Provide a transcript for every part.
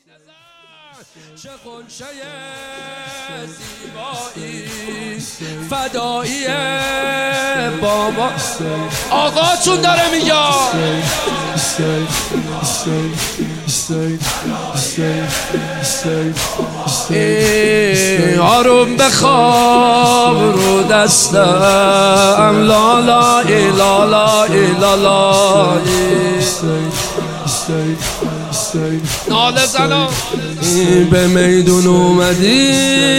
چه غنچه زیبایی فدایی بابا آقاتون داره میگه آروم بخواب رو دستم لا لا لا لا لا لا ناله زنم به میدون اومدی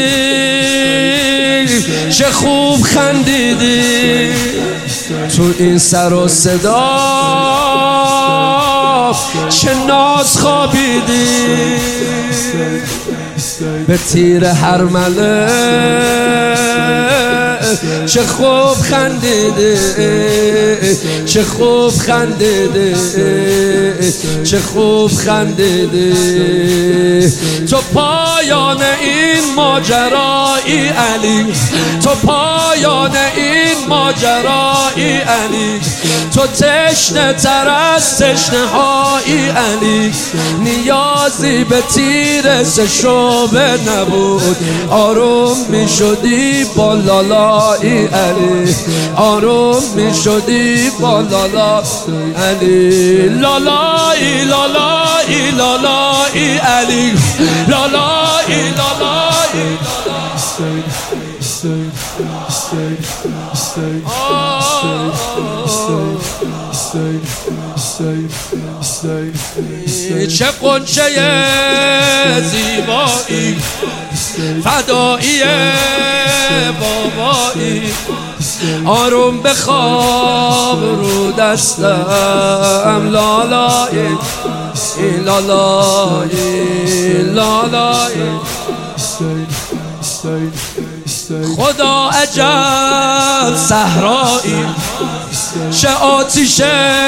چه خوب خندیدی تو این سر و صدا چه ناز خوابیدی به تیر هر مله چه خوب خندیده چه خوب خندیده چه خوب خندیده تو پایان این ماجرایی علی تو پایان این ماجرایی علی تو تشنه تر از تشنه هایی علی نیازی به تیر سه شعبه نبود آروم می شدی با لالایی علی آروم می شدی با لالا علی لالایی لالایی لالایی علی لالایی لالایی چه غنچه زیبایی فدایی بابایی آروم بخواب رو دستم لالای لالای لالای خدا عجب صحرایی چه آتیش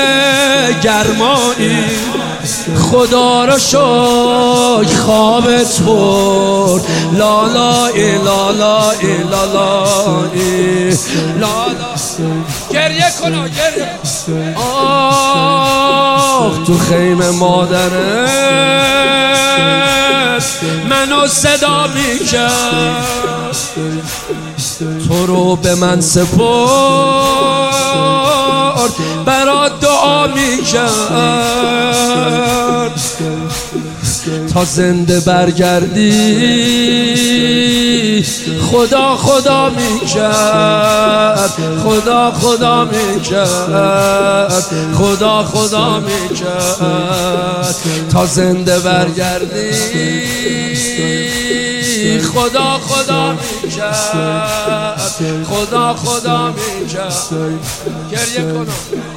گرمایی خدا را شکر خوابت برد لالای لالای لالای لالا گریه کنا گریه آه تو خیمه مادرت منو صدا میکرد تو رو به من سپرد برات دعا میکرد تا زنده برگردی خدا خدا میکرد خدا خدا میکرد خدا خدا میکرد تا زنده برگردی خدا خدا میکرد خدا خدا میکرد گریه کنم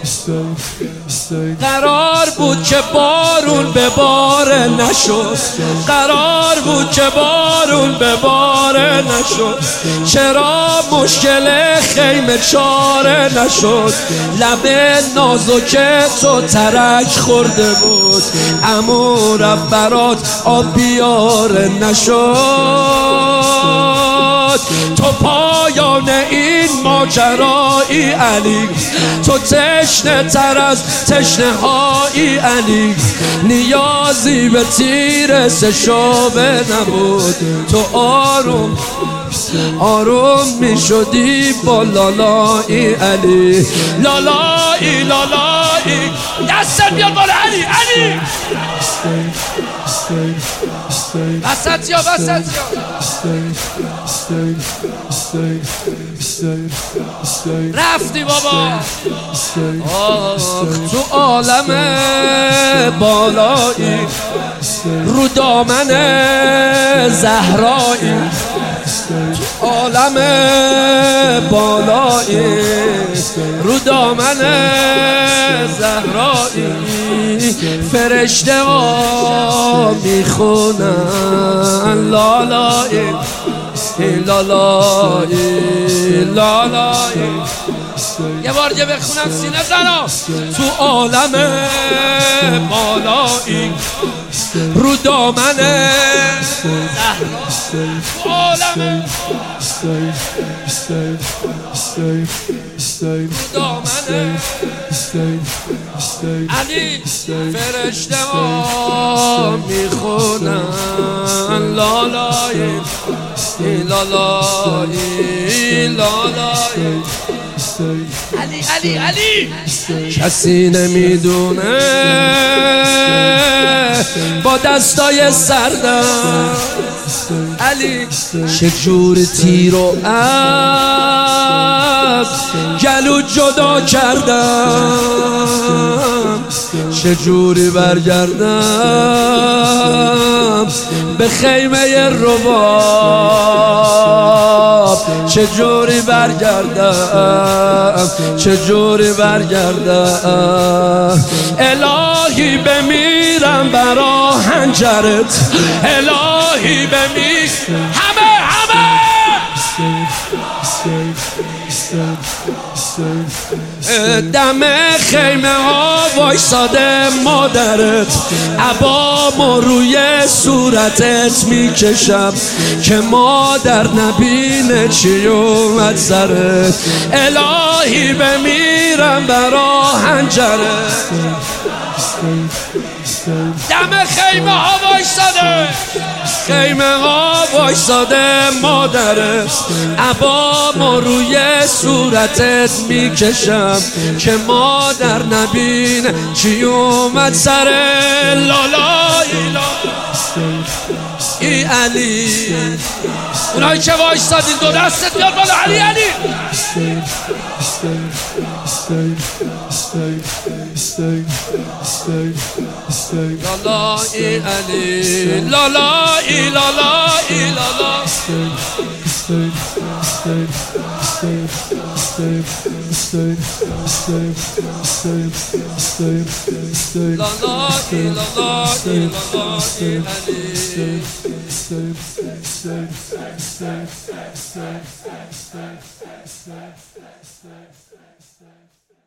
قرار بود که بارون به باره نشد قرار بود که بارون به باره نشد چرا مشکل خیمه چاره نشد لب نازک تو ترک خورده بود عمو رفت برات آب بیاره نشد تو پایان این ماجرایی علی تو تشنه تر از تشنه هایی علی نیازی به تیر سه شعبه نبود تو آروم آروم می شدی با لالایی علی لالایی لالایی دستت بیاد بالا علی علی وسط یا وسط یا رفتی بابا تو عالم بالایی رو دامن زهرایی تو عالم بالایی رو دامن زهرایی فرشته ها میخونن لالای لالای لالای یه بار دیگه بخونم سینه زنا تو عالم بالایی رو دامن تو عالم دامنه علی فرشته ها میخونن علی کسی نمیدونه با دستای سردم علی چجور تیر و از گلو جدا کردم، چجوری برگردم به خیمه رباب، چجوری برگردم، چجوری برگردم. الهی بمیرم برا هنجرت، الهی بمیرم همه دم خیمه ها وایساده مادرت، عبامو روی صورتت میکشم که مادر نبینه چی اومد سرت. الهی بمیرم برا هنجرت، دم خیمه ها وایساده، خیمه ها وایساده مادرت، عبامو روی صورتت میکشم که مادر نبینه چی اومد سر. لالا ای علی، اونایی که وایسادین دو دستت بیاد بالا. علی لالا ای علی، لالا ای لالا ای لالا، لالا ای لالا ای لالا ای علی.